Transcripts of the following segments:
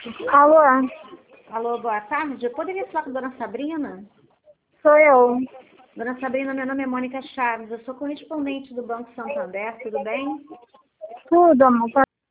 Alô? Alô, boa tarde. Eu poderia falar com a dona Sabrina? Sou eu. Dona Sabrina, meu nome é Mônica Chaves. Eu sou correspondente do Banco Santander, tudo bem? Tudo, amor.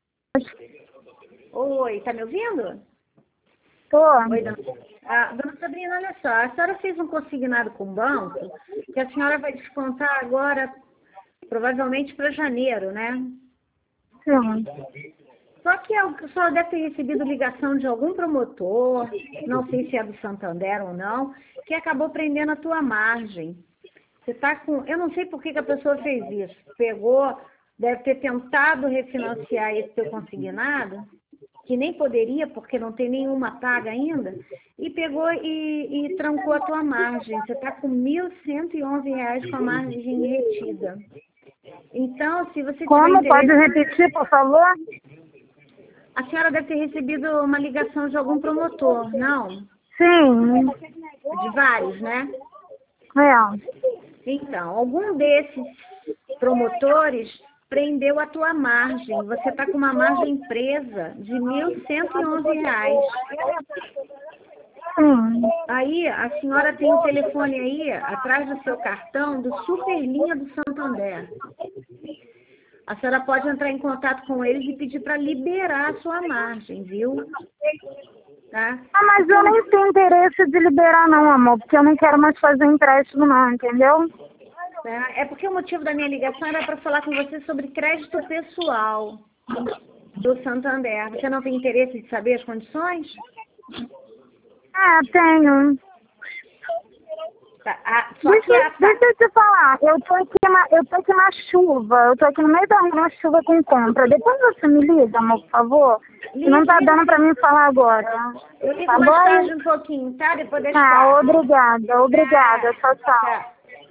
Oi, tá me ouvindo? Tô. Oi, dona Sabrina, olha só. A senhora fez um consignado com o banco que a senhora vai descontar agora, provavelmente para janeiro, né? Sim. Só que a senhora deve ter recebido ligação de algum promotor, não sei se é do Santander ou não, que acabou prendendo a tua margem. Você tá com... Eu não sei por que a pessoa fez isso. Pegou, deve ter tentado refinanciar esse teu consignado, que nem poderia, porque não tem nenhuma paga ainda, e pegou e trancou a tua margem. Você está com R$ 1.111 com a margem retida. Então, se você tiver Como? interesse... Pode repetir, por favor? A senhora deve ter recebido uma ligação de algum promotor, não? Sim. De vários, né? É. Então, algum desses promotores prendeu a tua margem. Você está com uma margem presa de R$ 1.111. Sim. Aí, a senhora tem um telefone aí, atrás do seu cartão, do Superlinha do Santander. A senhora pode entrar em contato com eles e pedir para liberar a sua margem, viu? Tá? Ah, mas eu nem tenho interesse de liberar não, amor, porque eu não quero mais fazer empréstimo não, entendeu? Tá? É porque o motivo da minha ligação era para falar com você sobre crédito pessoal do Santander. Você não tem interesse de saber as condições? Tenho. Tá. Só que Deixa eu te falar, eu tô aqui na chuva, eu tô aqui no meio da rua na chuva com compra. Depois você me liga, amor, por favor. Não tá dando pra mim falar agora. Eu ligo Tá mais bom? tarde um pouquinho, tá? Depois das Tá, 4. obrigada. Tá. Tchau, tchau. Tá.